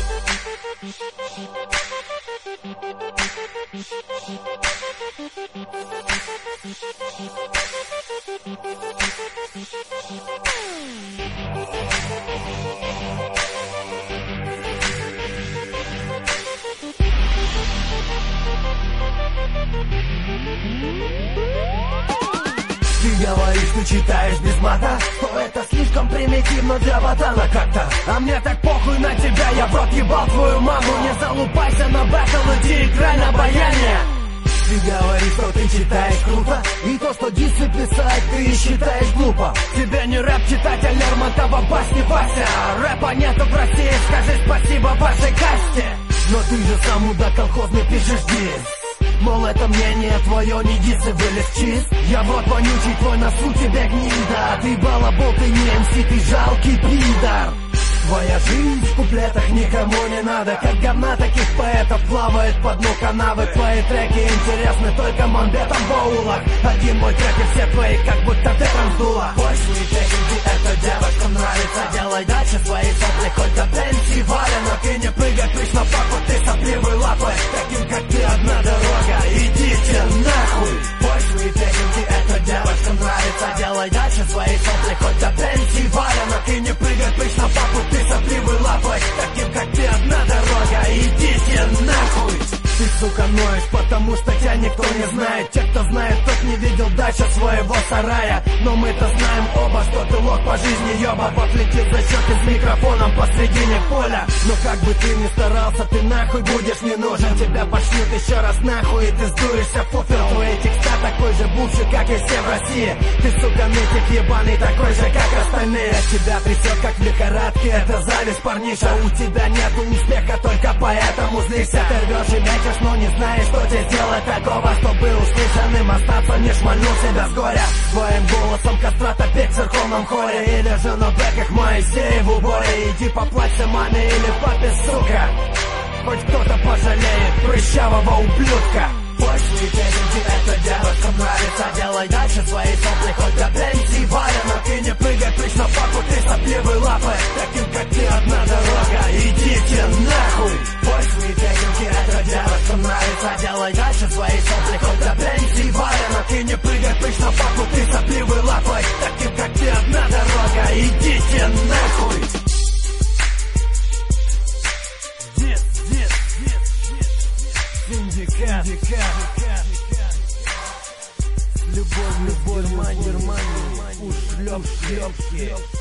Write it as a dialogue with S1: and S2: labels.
S1: Ты говоришь, ты читаешь без мата, что это слишком примитивно для ботана как-то. А мне так похуй на тебя, я в рот ебал твою маму. Не залупайся на бэтл, иди играй на баяне. Ты говоришь, что ты читаешь круто, и то, что дисы писать, ты считаешь глупо. Тебе не рэп читать, а Лермонтова басни Вася. Рэпа нету в России, скажи спасибо вашей касте. Но ты же сам мудак колхозный пишешь дис. Мол, это мнение твое, не дисы, вылез чист. Я в рот вонючий твой, носу тебе гнида. Ты балабол, ты не МС, ты жалкий пидор. Твоя жизнь в куплетах никому не надо. Как говна таких поэтов плавает по дну канавы. Твои треки интересны только мамбетам в баулах. Один мой трек и все твои, как будто ты там сдула. Пошлые техники, это девушкам нравится. Делай дальше свои сопли, хоть до пенсии валенок. И не прыгай прыщ на папу, ты сопливый лапой. Таким, как ты, одна дорога, идите нахуй. Пошлые техники, это девушкам нравится. Делай дальше свои сопли, хоть до пенсии валенок. И не прыгай прыщ на папу, ты сопливый лапой. Таким, как ты, одна дорога, идите нахуй. Ты, сука, ноешь, потому что тебя никто не знает. Те, кто знает, тот не видел дальше своего сарая. Но мы-то знаем оба, что ты лох по жизни, ёба. Вот летит за щеки с микрофоном посредине поля. Но как бы ты ни старался, ты нахуй будешь не нужен. Тебя пошлют еще раз нахуй, и ты сдуешься в пуфер. Твои текста такой же бувший, как и все в России. Ты, сука, нытик ебаный, такой же, как остальные. Тебя трясет, как в лихорадке, это зависть, парниша. У тебя нету успеха, только поэтому злишься. Ты рвешь и мечешь, но не знаешь, что тебе сделать такого, чтобы услышанным остаться, не шмальнул себя с горя. Своим голосом кастрата петь в церковном хоре. Или же на бэках Моисея в уборе. Иди поплачься маме или папе, сука. Хоть кто-то пожалеет прыщавого ублюдка. Пошлые техники, это девушкам нравится. Делай дальше свои сопли, хоть до пенсии валенок. И не прыгай прыщ на папу, ты сопливый лапой. Таким, как ты, одна дорога, идите нахуй. Пошлые техники, это девушкам нравится. Делай дальше свои сопли, хоть до пенсии валенок. И не прыгай прыщ на папу, ты сопливый лапой. Таким, как ты, одна дорога, идите нахуй. Синдикат. Любовь, Германия, ушлёп.